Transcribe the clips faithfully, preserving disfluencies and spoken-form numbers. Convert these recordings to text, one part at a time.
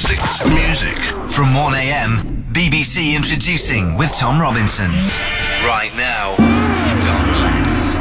Classics music. From one a m, B B C Introducing with Tom Robinson. Right now, Don Letts.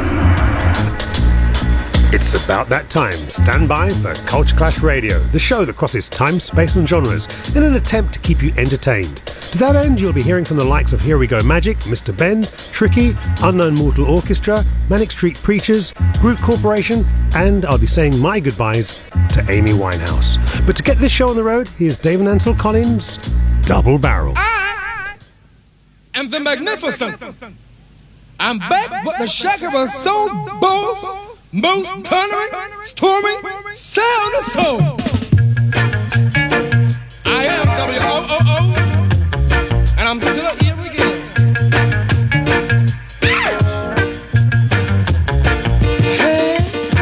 It's about that time. Stand by for Culture Clash Radio, the show that crosses time, space and genres in an attempt to keep you entertained. To that end, you'll be hearing from the likes of Here We Go Magic, Mister Ben, Tricky, Unknown Mortal Orchestra, Manic Street Preachers, Groove Corporation, and I'll be saying my goodbyes to Amy Winehouse. But to get this show on the road, here's David Ansel Collins' Double Barrel. I am the Magnificent. I'm back with the Shakira Soul Boss, most thundering, storming, sound of soul. I am W O O O, and I'm still here again. Hey.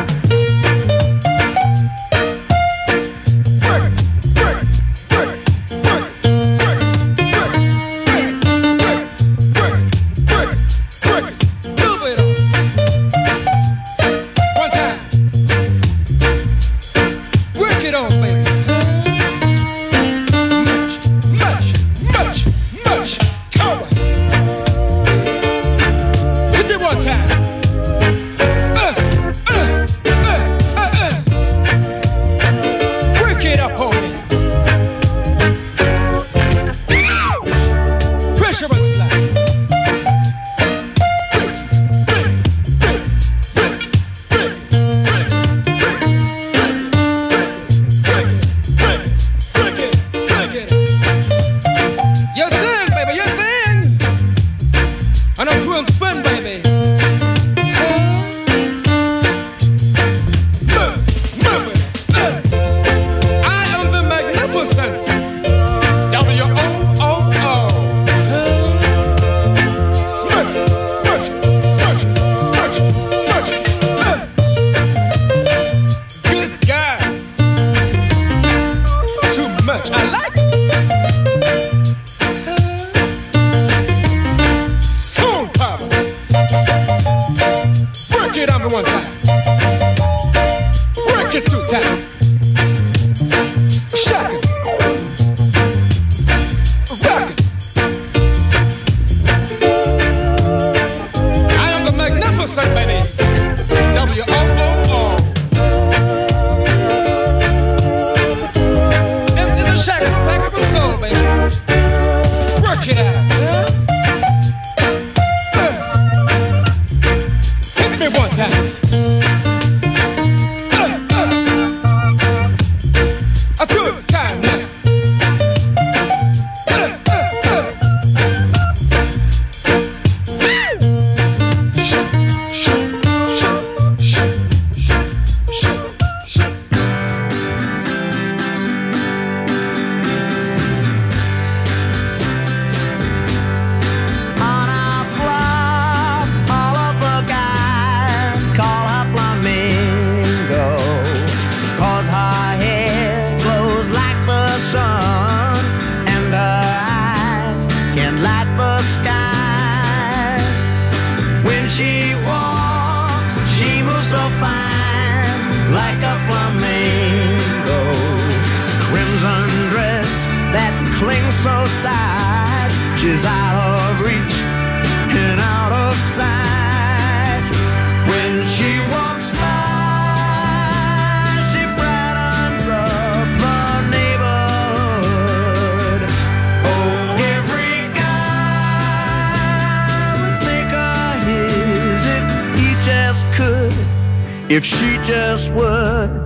If she just would,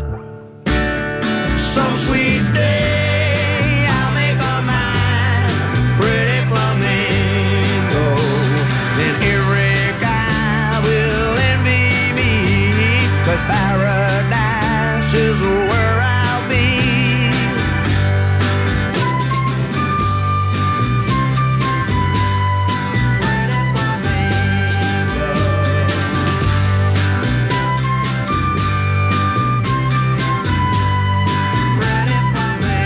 some sweet day I'll make her mine, pretty flamingo. Then every guy will envy me, 'cause paradise is where I'll be. Pretty flamingo.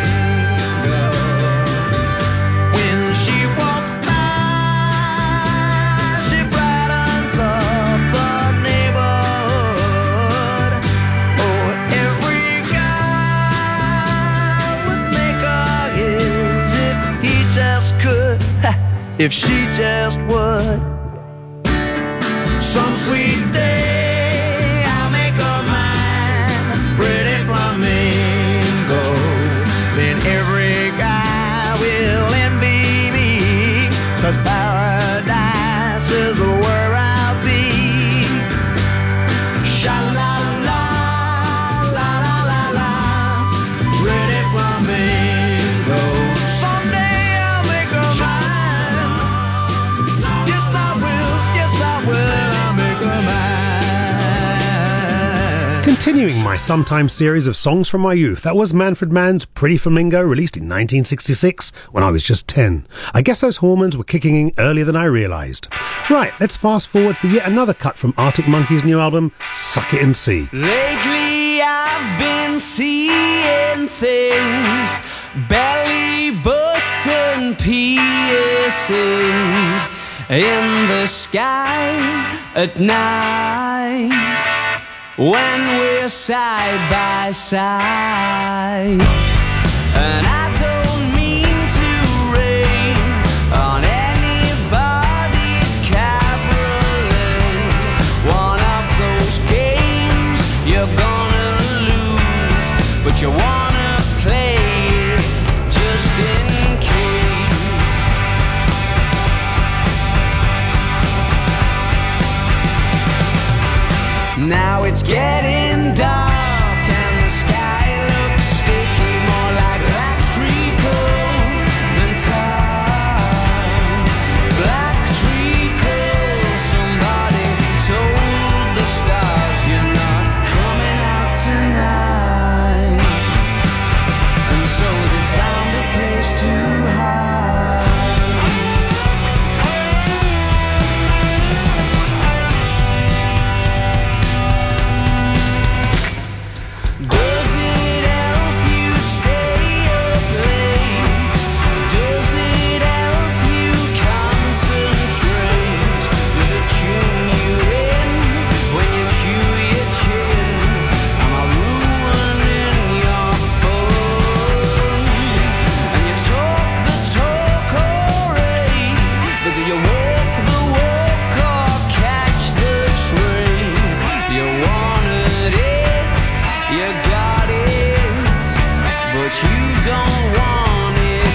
if she just would. Some sweet day I'll make her mine, pretty flamingo. Then every guy will envy me, 'cause paradise is where I'll be. Sha-la-la, la-la-la-la, pretty flamingo. Someday I'll make her mine. Yes, I will, yes, I will, I'll make her mine. Continuing my Sometimes series of songs from my youth, that was Manfred Mann's Pretty Flamingo, released in nineteen sixty-six when I was just ten. I guess those hormones were kicking in earlier than I realised. Right, let's fast forward for yet another cut from Arctic Monkeys' new album, Suck It and See. Lately I've been seeing things, belly button piercings in the sky at night when we're side by side. And I don't mean to rain on anybody's cabriolet. One of those games you're gonna lose, but you wanna play it just in case. Now it's getting dark and the sky looks sticky, more like black treacle than time. Black treacle, somebody told the stars you're not coming out tonight. And so they found a place to hide. Does it help you stay up late? Does it help you concentrate? Does it tune you in when you chew your chin? Am I ruining your fun? And you talk the talk already, but do you walk the walk or catch the train? You wanted it, you got it, but you don't want it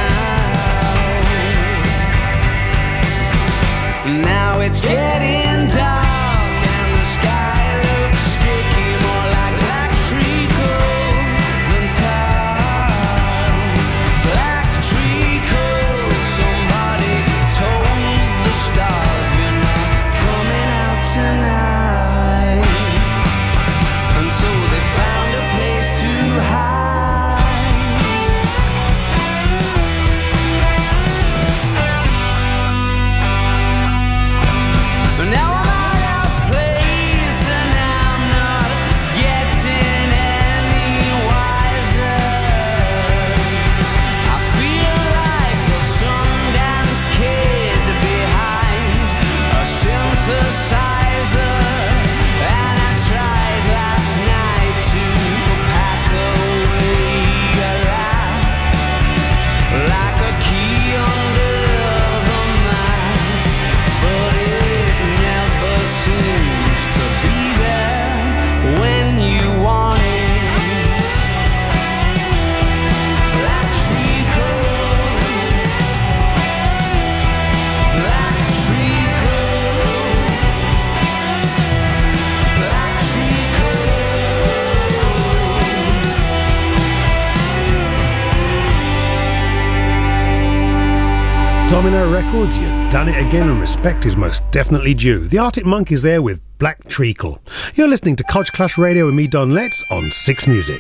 now. Now it's getting dark and the sky looks sticky, more like black treacle than time. Black treacle, somebody told the stars you're not coming out tonight. And so they found a place to hide. But now I'm out of place and I'm not getting any wiser. I feel like the Sundance Kid behind a synthesizer. And I tried last night to pack away a laugh, like a key under the mat, but it never seems to be there when you want it. Black treacle, black treacle, black treacle. Domino Records, you've done it again, and respect is most definitely due. The Arctic Monkeys there with Black Treacle. You're listening to Culture Clash Radio with me, Don Letts, on Six Music.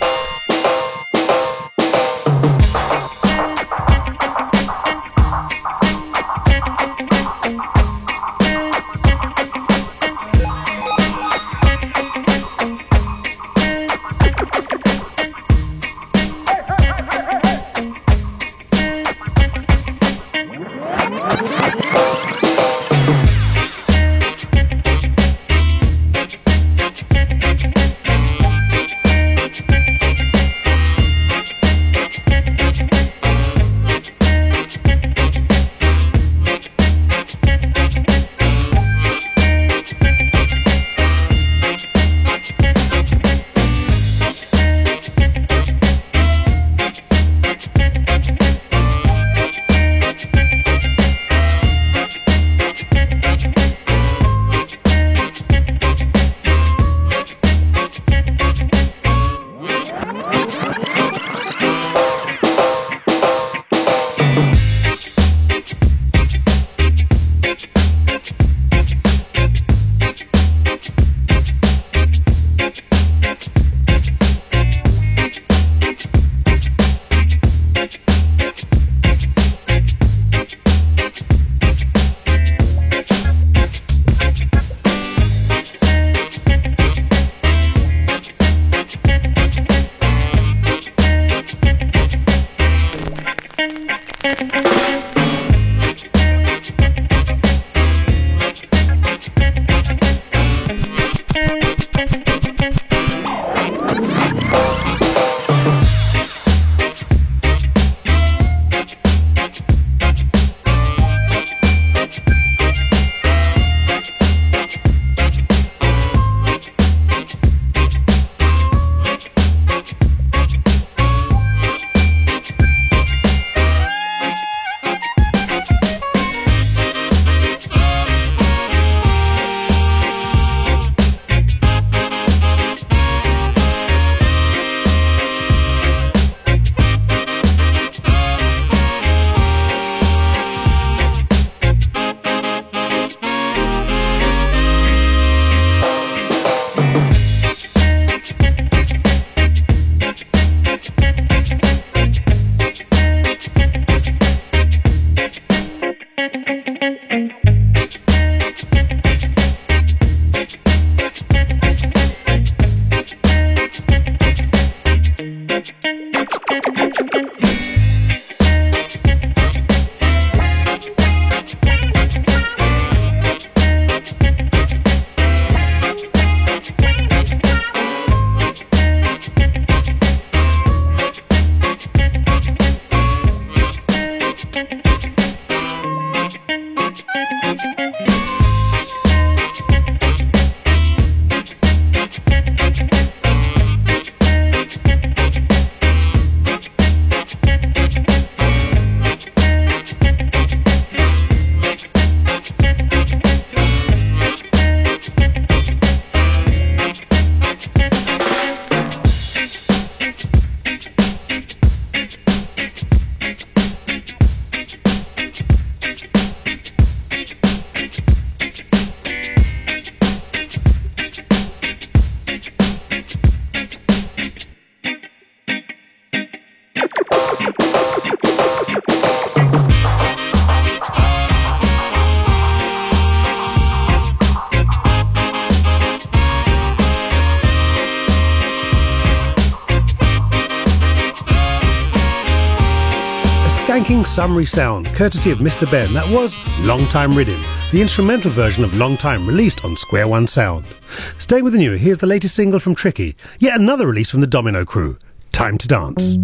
Skanking summery sound, courtesy of Mister Ben. That was Long Time Riddim', the instrumental version of Long Time, released on Square One Sound. Staying with the new, here's the latest single from Tricky, yet another release from the Domino Crew, Time to Dance.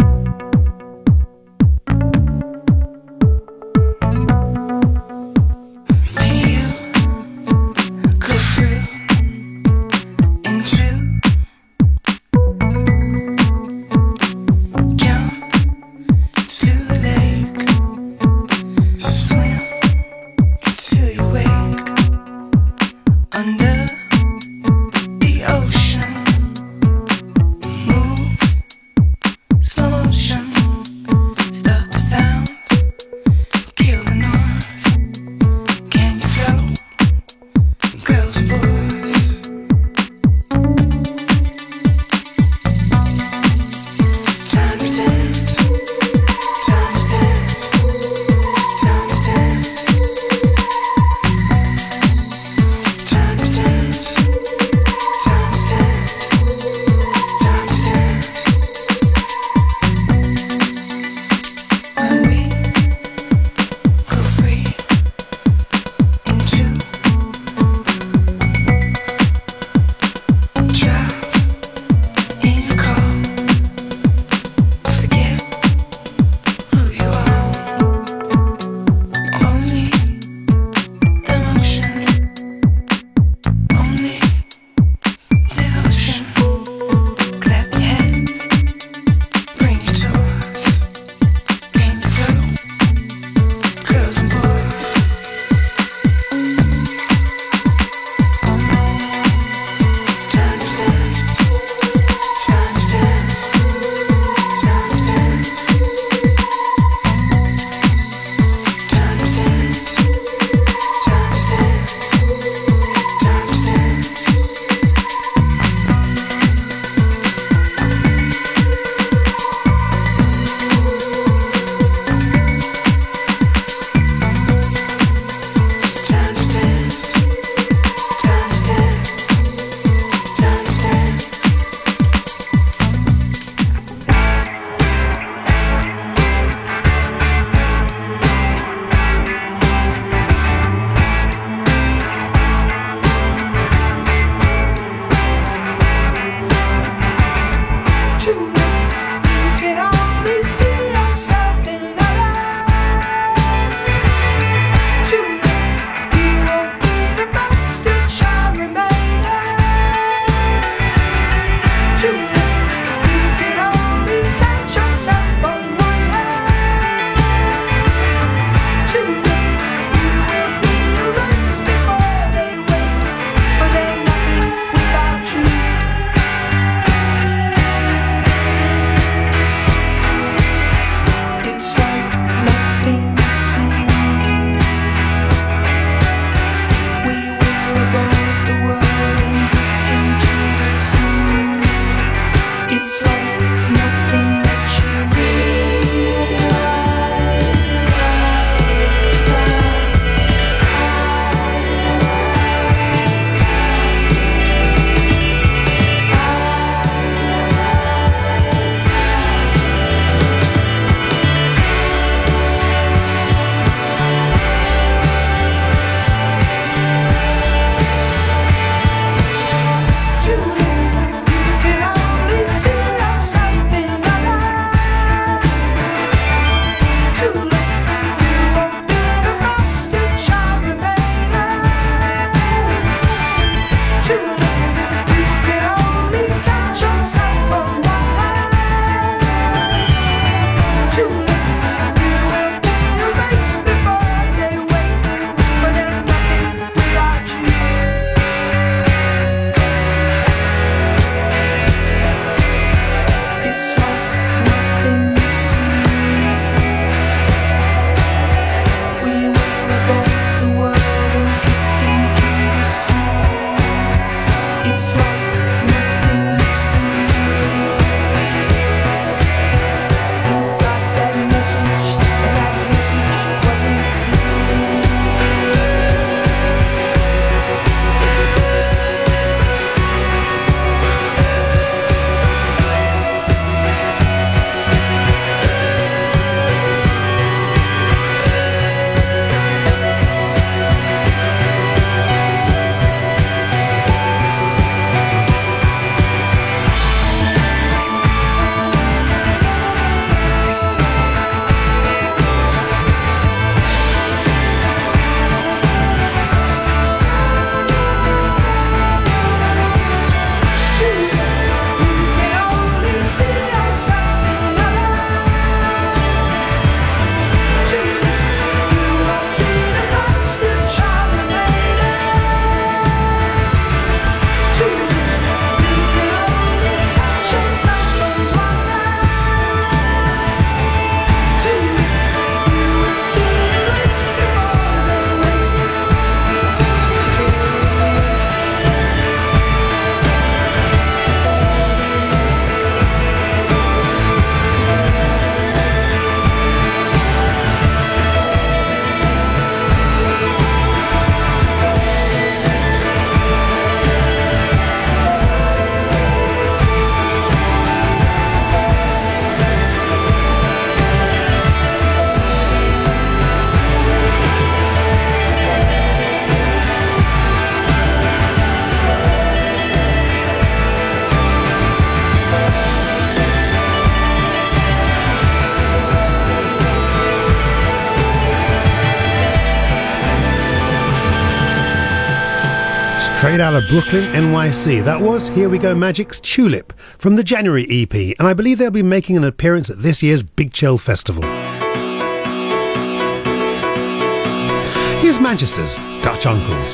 Straight out of Brooklyn, N Y C. That was Here We Go Magic's Tulip from the January E P, and I believe they'll be making an appearance at this year's Big Chill Festival. Here's Manchester's Dutch Uncles.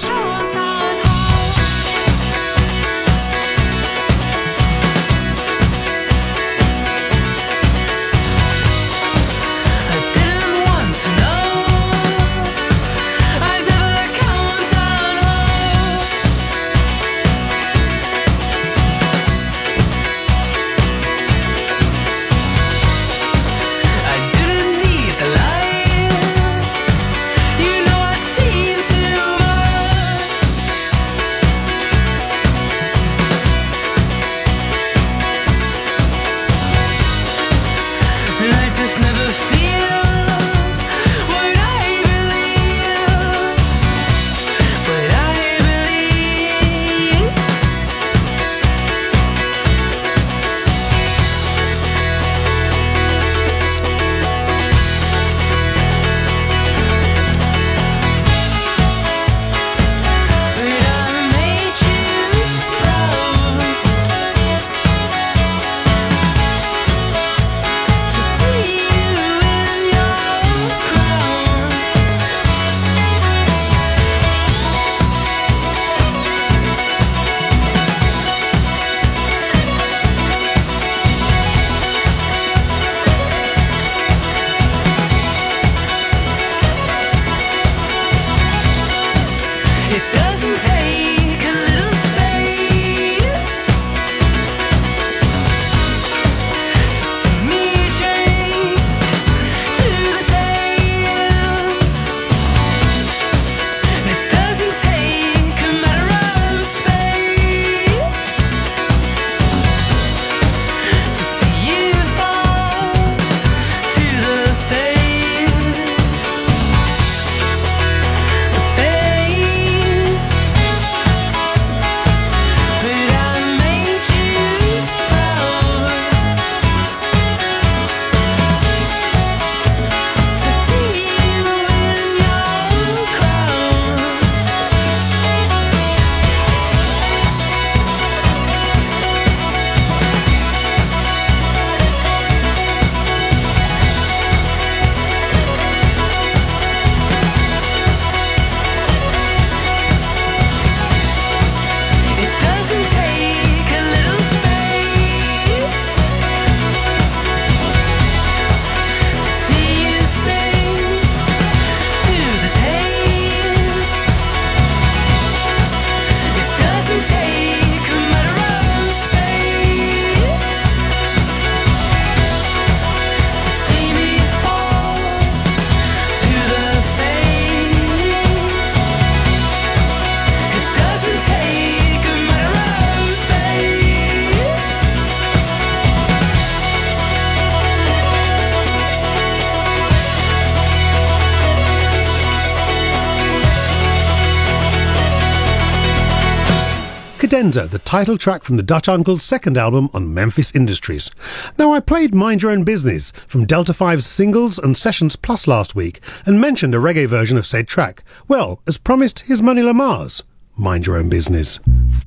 Cadenza, the title track from the Dutch Uncles' second album on Memphis Industries. Now, I played Mind Your Own Business from Delta five's Singles and Sessions Plus last week and mentioned a reggae version of said track. Well, as promised, here's Money Lamar's Mind Your Own Business.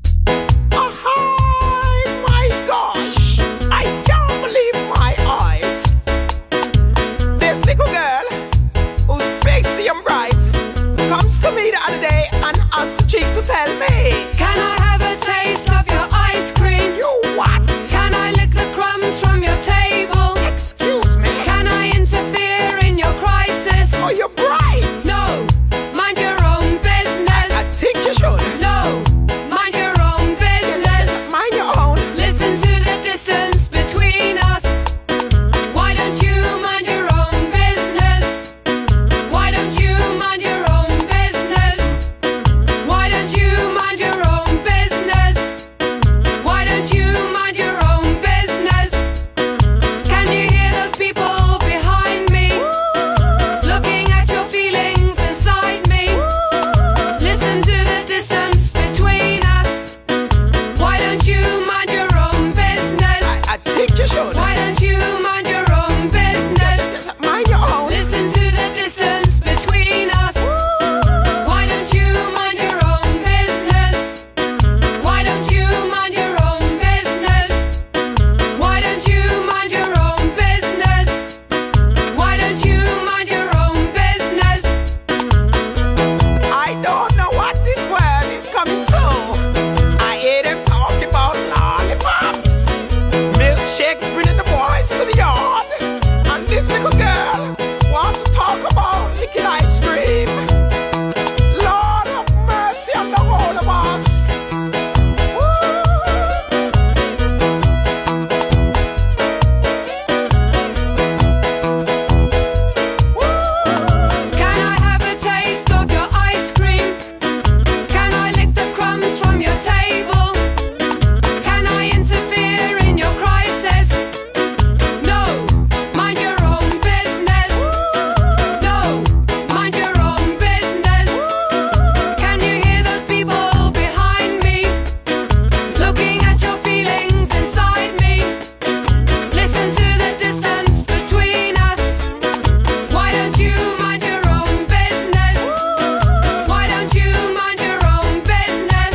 To me the other day and asked the chick to tell me, can I have a taste of your ice cream? You what? Can I lick the crumbs from your table? Excuse me? Can I interfere in your crisis? Oh, you're bright. No, mind your own business. I, I think you should. No, mind this little girl want to talk about licking ice cream. Lord have mercy on the whole of us. Can I have a taste of your ice cream? Can I lick the crumbs from your table? Can I interfere in your crisis? No, mind your own business. No, mind your own business. Can you hear those people behind me? Looking at your feelings inside me. Listen to the distance between us. Why don't you mind your own business? Why don't you mind your own business?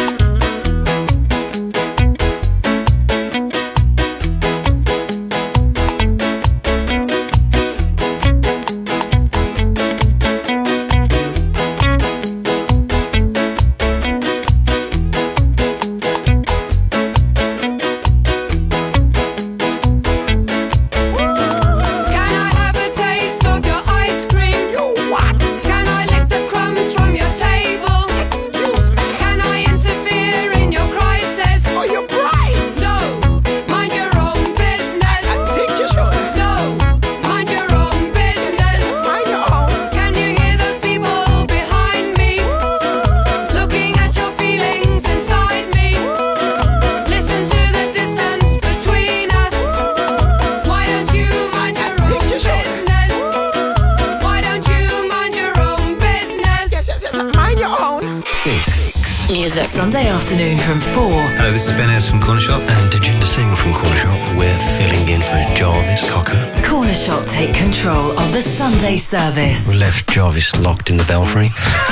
Can I have a taste of your ice cream? You what? Can I lick the crumbs from your table? Excuse me. Can I interfere in your crisis? Oh, you're bright. No, mind your own business. I think you should. No, mind your own business. Mind your own. Can you hear those people behind me? Looking at your feelings inside me. Listen to the distance between us. Why don't you mind your I think own you should. business? Why don't you mind your own business? Yes, yes, yes. Mind your own. Music. Sunday afternoon from four. Hello, this is Ben Ayres from Corner Shop. And Jajinder Singh from Corner Shop. We're filling in for Jarvis Cocker. Corner Shop take control of the Sunday service. We left Jarvis locked in the belfry.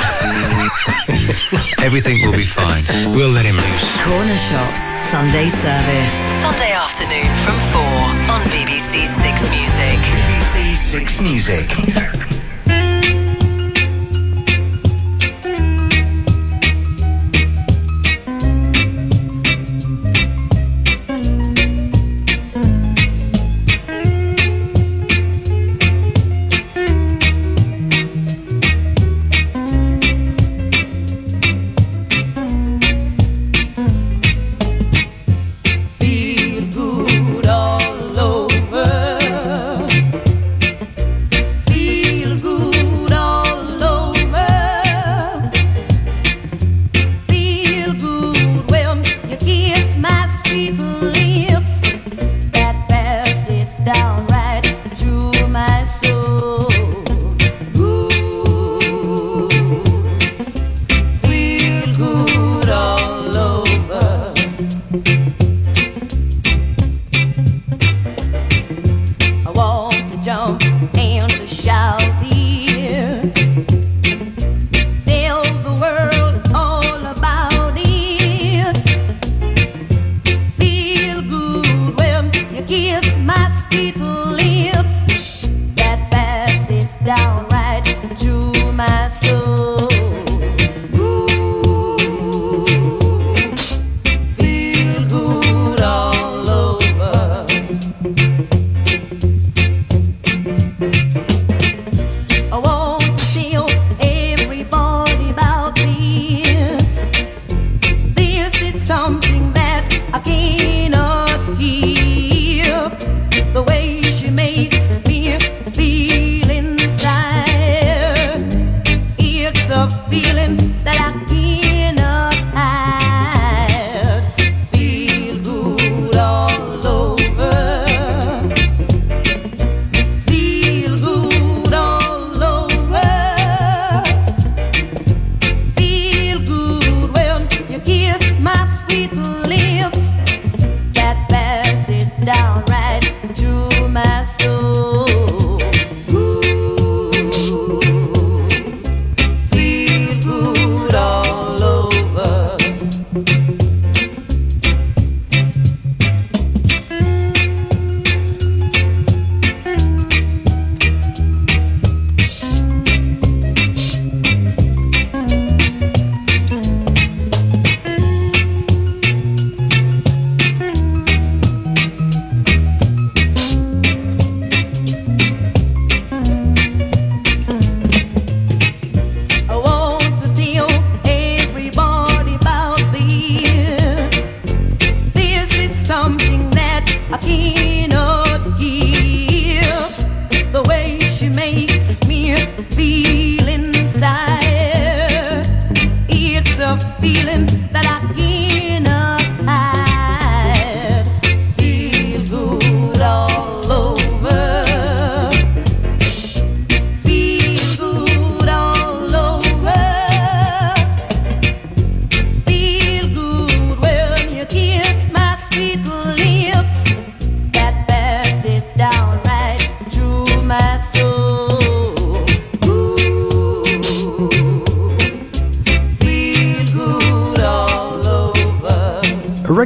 Everything will be fine. We'll let him loose. Corner Shop's Sunday service. Sunday afternoon from four on B B C Six Music. B B C Six Music. Feel good all over. Feel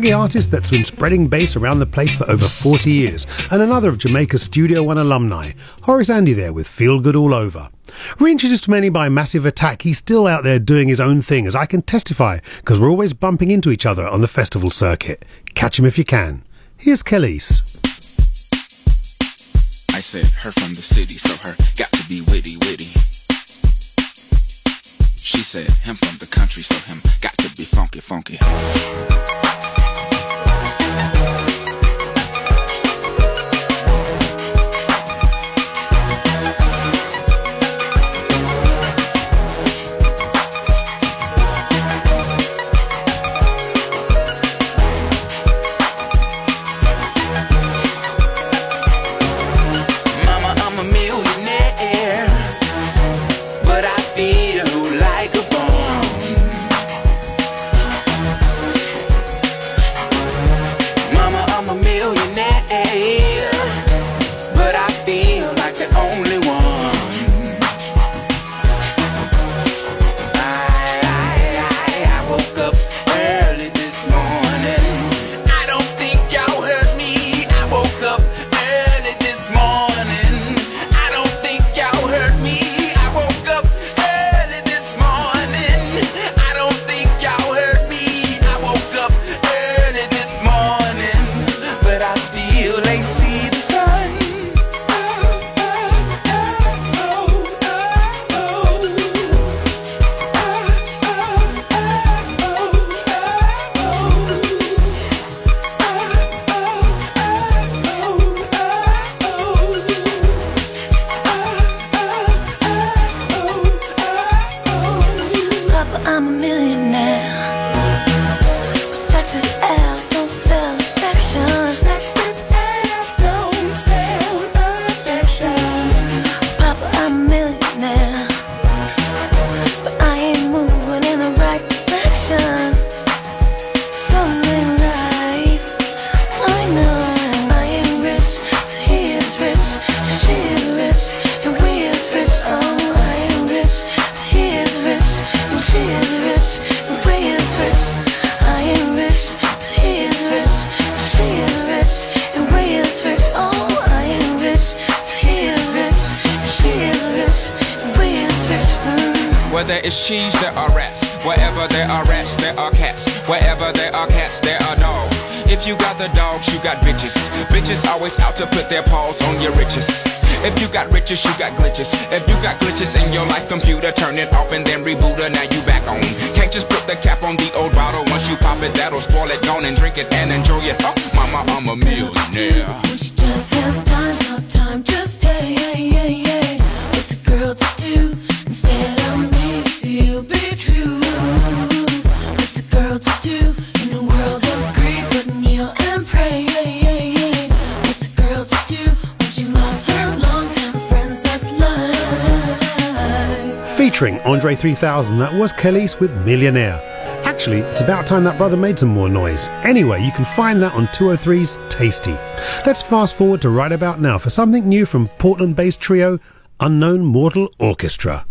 reggae artist that's been spreading bass around the place for over forty years, and another of Jamaica's Studio One alumni, Horace Andy there with Feel Good All Over. Reintroduced to many by Massive Attack, he's still out there doing his own thing, as I can testify, because we're always bumping into each other on the festival circuit. Catch him if you can. Here's Khalees. I said her from the city, so her got to be witty, witty. She said him from the country, so him got to be funky, funky. Where there is cheese, there are rats. Wherever there are rats, there are cats. Wherever there are cats, there are dogs. If you got the dogs, you got bitches. Bitches always out to put their paws on your riches. If you got riches, you got glitches. If you got glitches in your life computer, turn it off and then reboot it. Now you back on. Can't just put the cap on the old bottle. Once you pop it, that'll spoil it. Gone and drink it and enjoy it. Oh, mama, I'm a millionaire. She just has time, no time, just play. What's a girl to do instead of me? To be true. What's a girl to do in a world of greed? But kneel and pray. What's a girl to do when she's lost her long-time friends? That's life. Featuring Andre three thousand, that was Khalees with Millionaire. Actually, it's about time that brother made some more noise. Anyway, you can find that on two oh three's Tasty. Let's fast forward to right about now for something new from Portland-based trio Unknown Mortal Orchestra.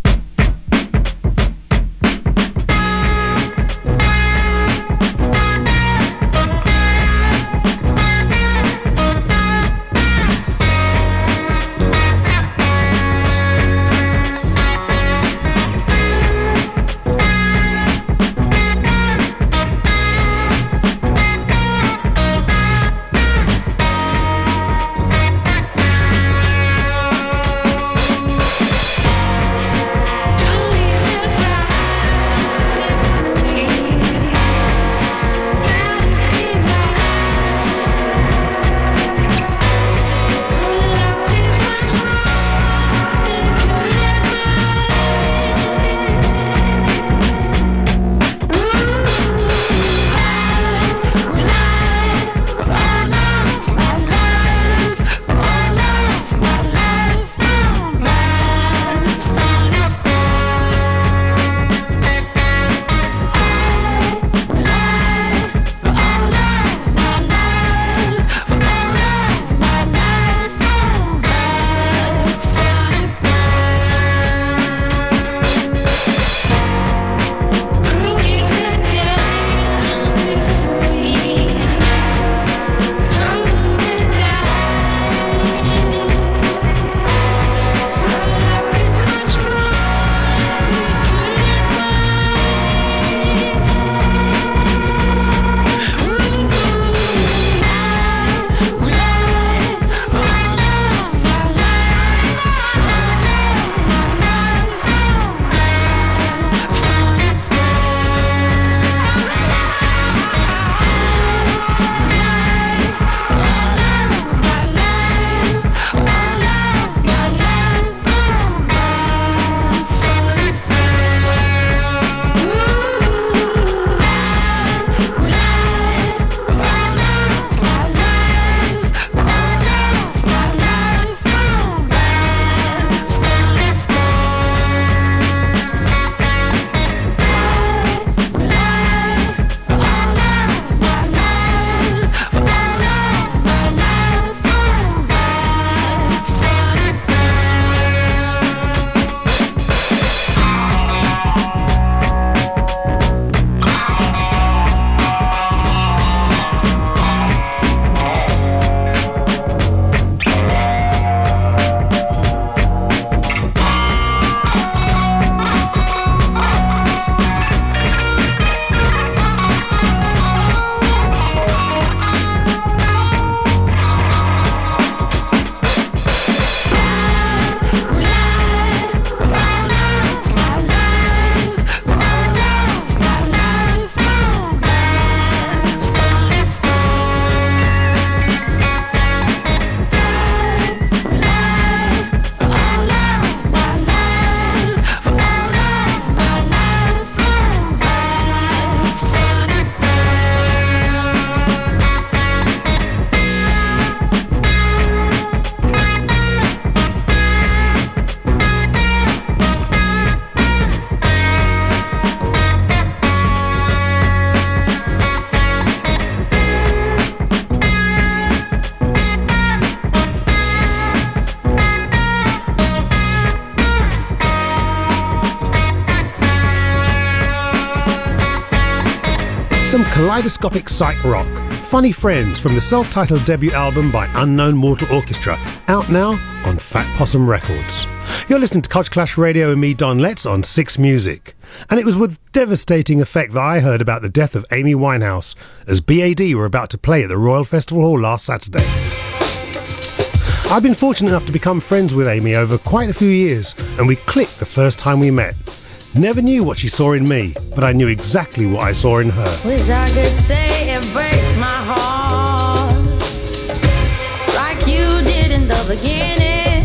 kaleidoscopic psych rock. Funny Friends from the self-titled debut album by Unknown Mortal Orchestra, out now on Fat Possum Records. You're listening to Culture Clash Radio and me, Don Letts, on Six Music. And it was with devastating effect that I heard about the death of Amy Winehouse as B A D were about to play at the Royal Festival Hall last Saturday. I've been fortunate enough to become friends with Amy over quite a few years, and we clicked the first time we met. Never knew what she saw in me, but I knew exactly what I saw in her. Wish I could say it breaks my heart like you did in the beginning.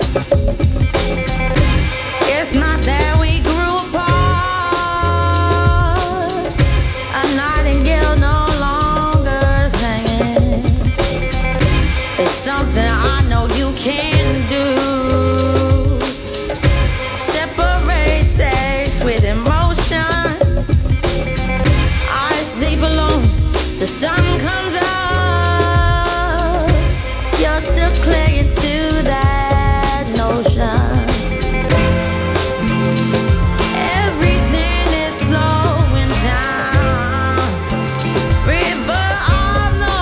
It's not that we grew apart. A nightingale no longer singing. It's something I know you can do. Separate sex with emotion. I sleep alone. The sun comes up. You're still clinging to that notion. Everything is slowing down. River of no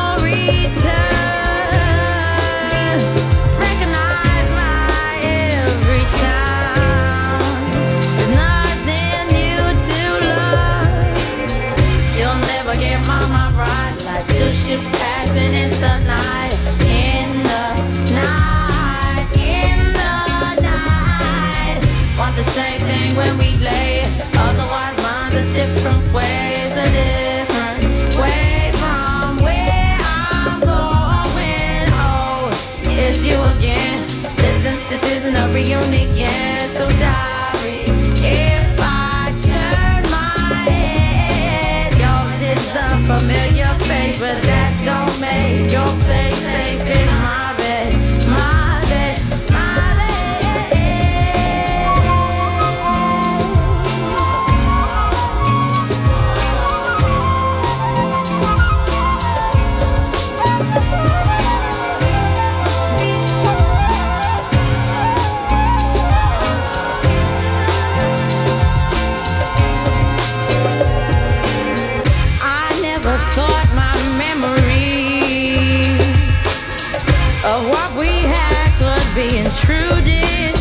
return. Recognize my every sound. There's nothing new to learn. You'll never get my mind right, like two ships passing in the night. In the night, in the night. Want the same thing when we lay. Otherwise minds are different ways, a different way from where I'm going. Oh, it's you again. Listen, this isn't a reunion. So sorry if I turn my head. Yours is a familiar face, but that don't make your place safe in my bed, my bed, my bed. I never thought my memory of what we had could be intruded,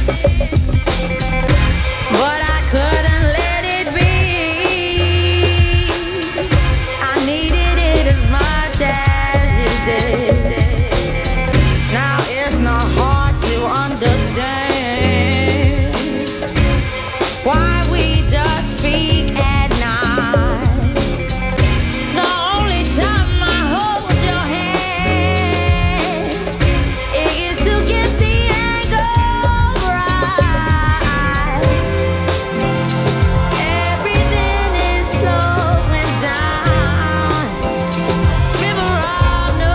but I couldn't let it be. I needed it as much as you did. Now it's not hard to understand why we just speak at night. The only time I hold your hand is to get the angle right. Everything is slowing down. River of no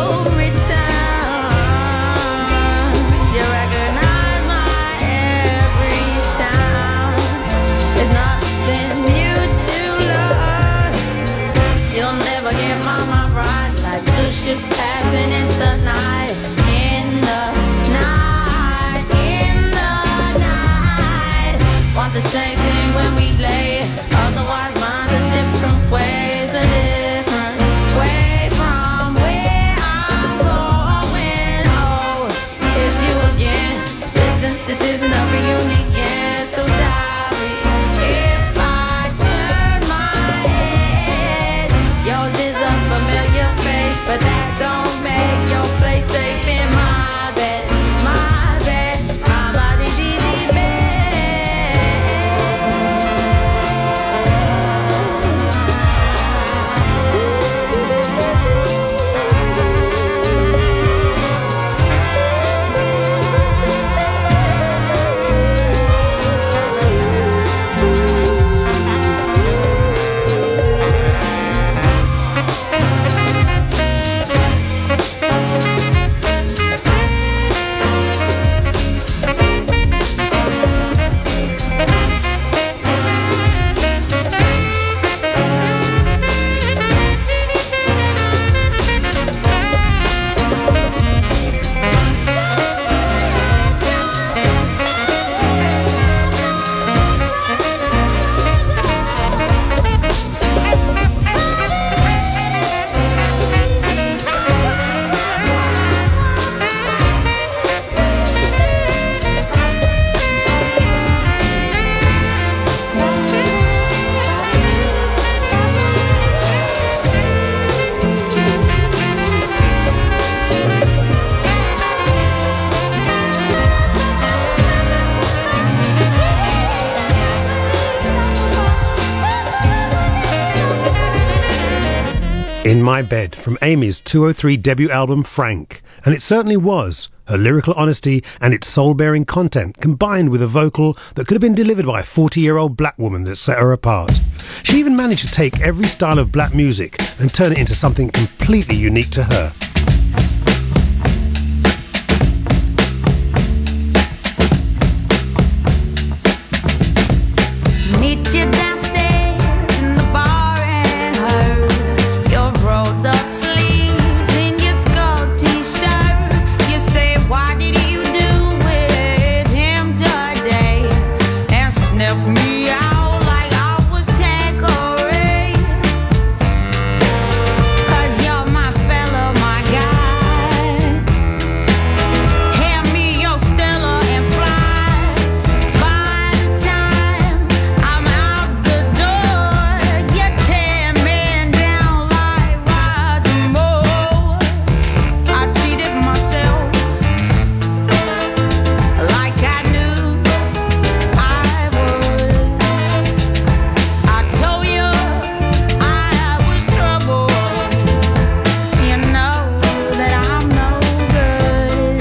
return. You recognize my every sound. There's nothing new to learn. You'll never get my mind right, like two ships passing in the night. In the night, in the night. Want the same thing when we lay. Otherwise minds are different ways, a different way from where I'm going. Oh, it's you again. Listen, this isn't a reunion. So sorry if I turn my head. Yours is a familiar face, but that don't make your place safe in my bed, my bed, my body, dee dee bed. In My Bed from Amy's two oh three debut album Frank. And it certainly was. Her lyrical honesty and its soul-bearing content combined with a vocal that could have been delivered by a forty-year-old black woman that set her apart. She even managed to take every style of black music and turn it into something completely unique to her. Meet you downstairs in the bar and her your rolled up sleeves in your skull t-shirt. You say, what did you do with him today? And sniff me out like I was Tanqueray. 'Cause you're my fella, my guy. Hand me your Stella and fly. By the time I'm out the door, you tear me down like Roger Moore. I cheated myself like I knew I would. I told you I was trouble. You know that I'm no good.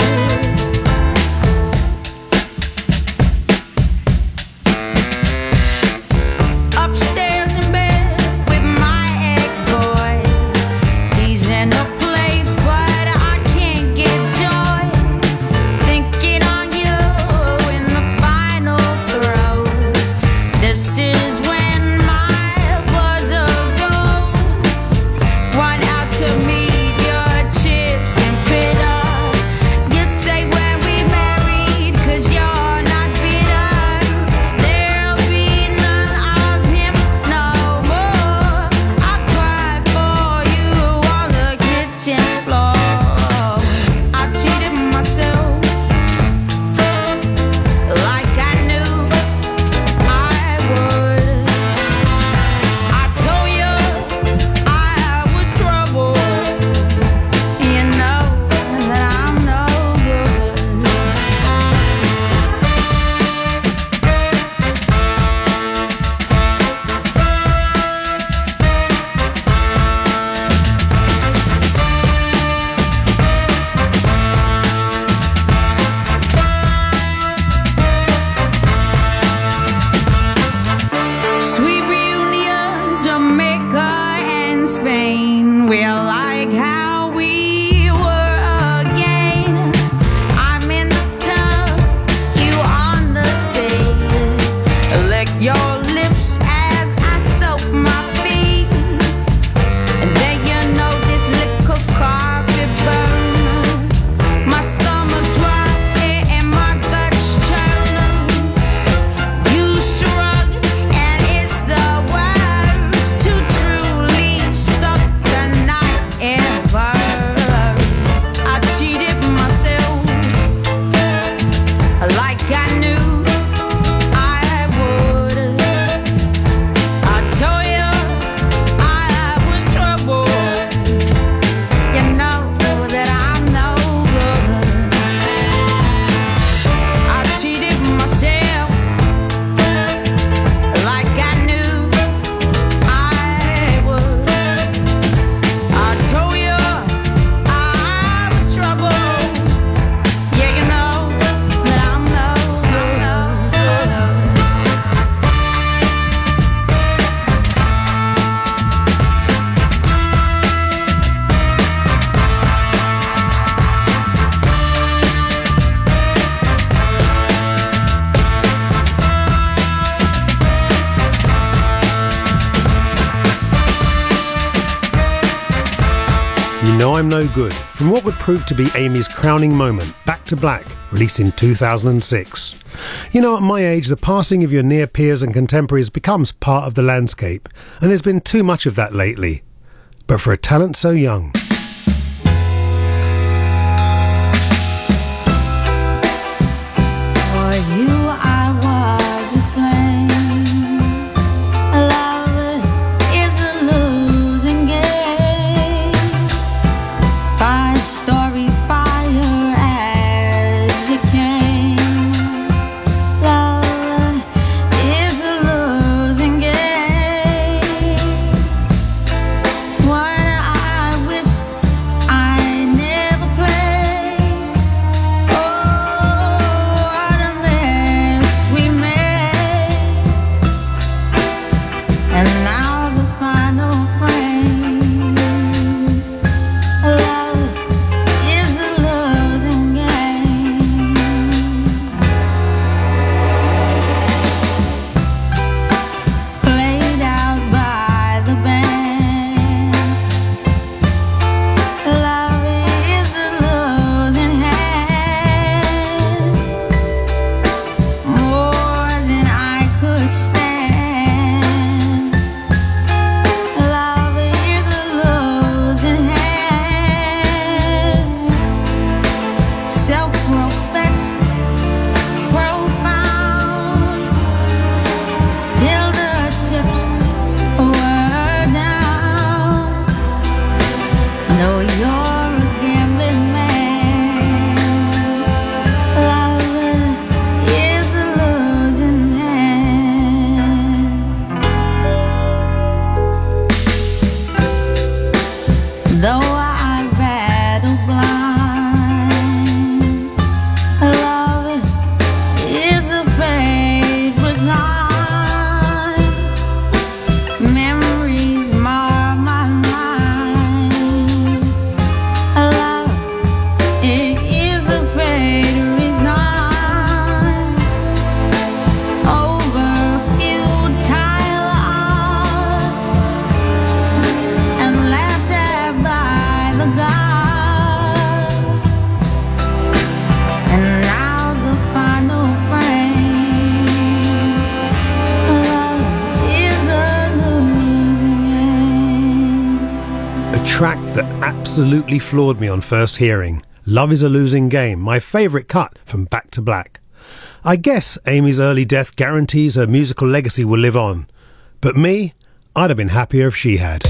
Upstairs in bed with my ex-boy. He's in a place, but I can't get joy. Thinking on you in the final throes. This is when my buzzer goes. Run out to meet your chips and pit up. You say when we married, 'cause you're not bitter. There'll be none of him no more. I cried for you on the kitchen floor. I cheated myself like I knew I would. I told you I was trouble. You know that I'm no good. Sweet reunion, Jamaica and Spain. We're like how we were again. I'm in the tub, you on the sea. Lick your lips as I soak my feet. And then you know this little carpet burn. My stomach drop and my guts churn. You shrug and it's the worst to truly stuck the knife ever. I cheated myself like I knew I would. I told you I was trouble. You know that I'm no good. I cheated myself like I knew I would. I told you I was trouble. Yeah, you know that I'm no good. You Know I'm No Good, from what would prove to be Amy's crowning moment, Back to Black, released in two thousand six. You know, at my age, the passing of your near peers and contemporaries becomes part of the landscape, and there's been too much of that lately. But for a talent so young... For you I was a flame. Love is a losing game. Five-story fire as you came. Love is a losing game. What I absolutely floored me on first hearing. Love is a Losing Game, my favourite cut from Back to Black. I guess Amy's early death guarantees her musical legacy will live on. But me, I'd have been happier if she had.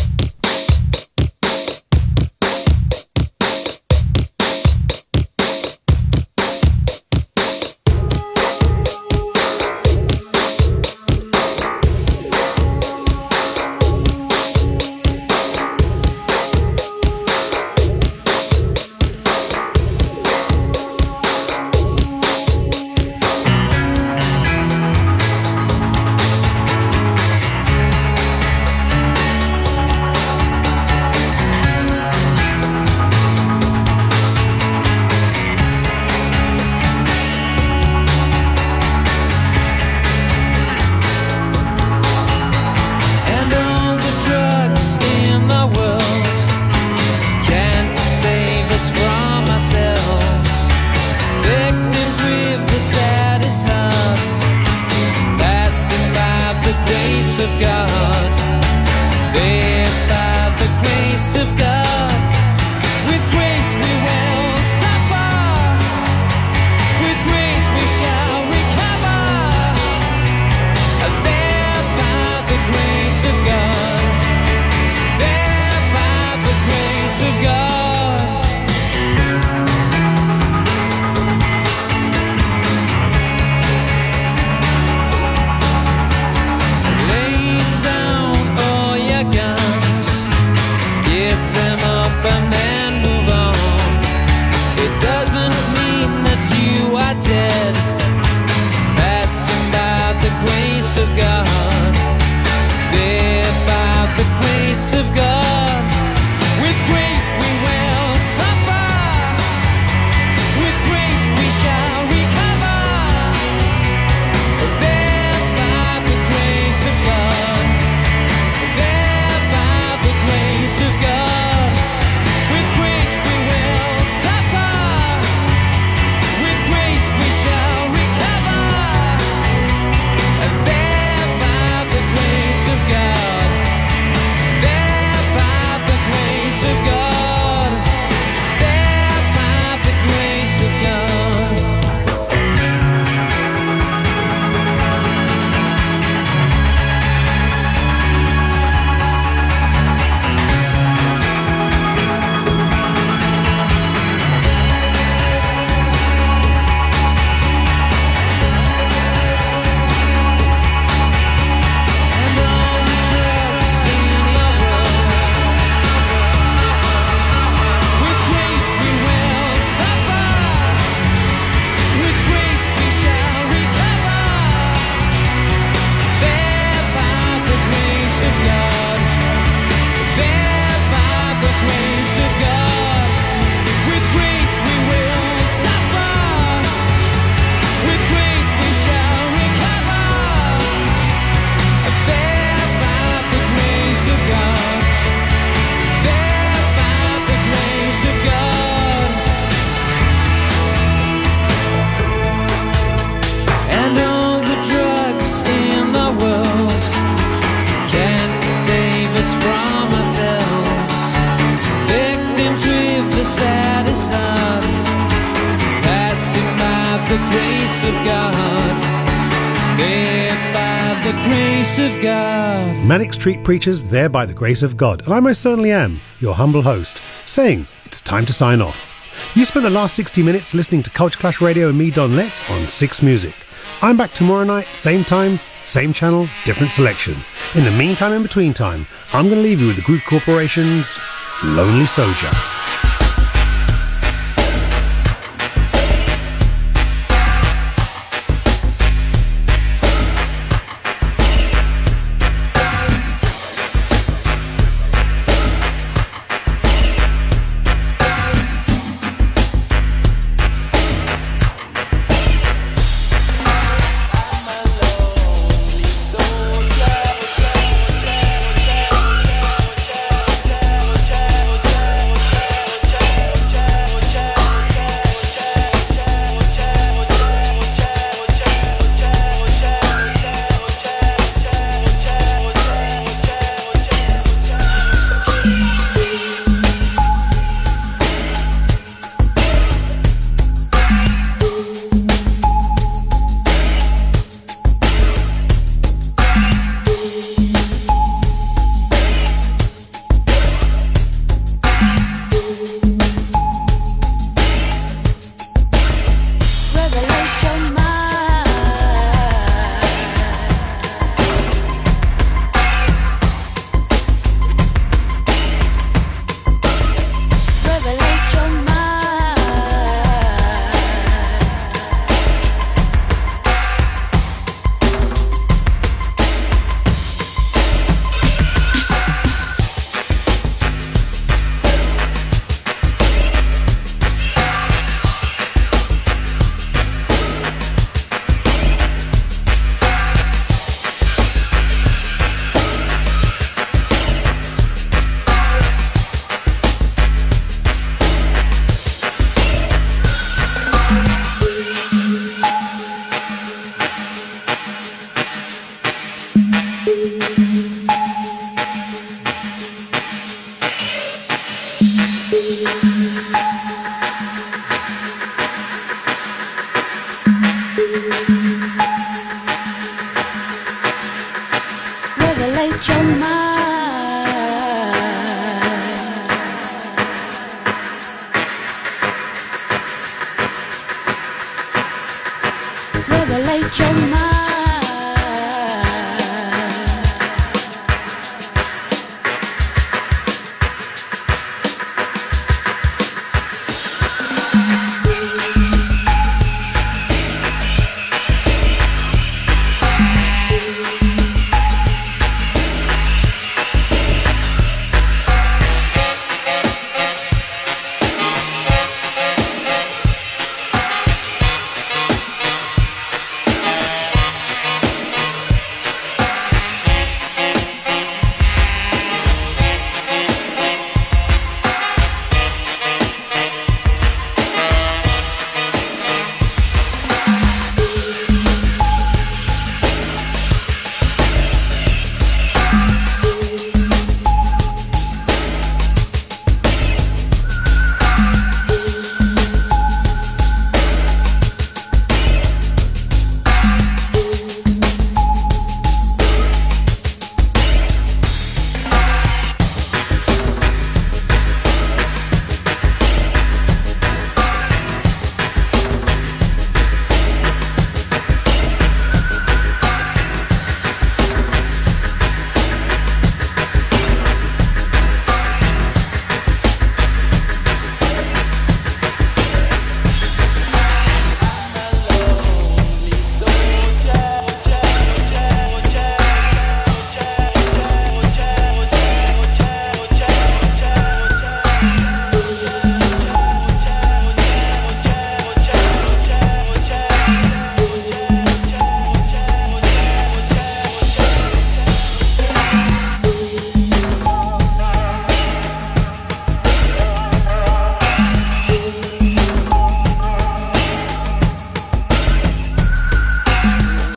Manic Street Preachers, there by the grace of God. And I most certainly am, your humble host, saying it's time to sign off. You spent the last sixty minutes listening to Culture Clash Radio and me, Don Letts, on Six Music. I'm back tomorrow night, same time, same channel, different selection. In the meantime, in between time, I'm going to leave you with the Groove Corporation's Lonely Soldier.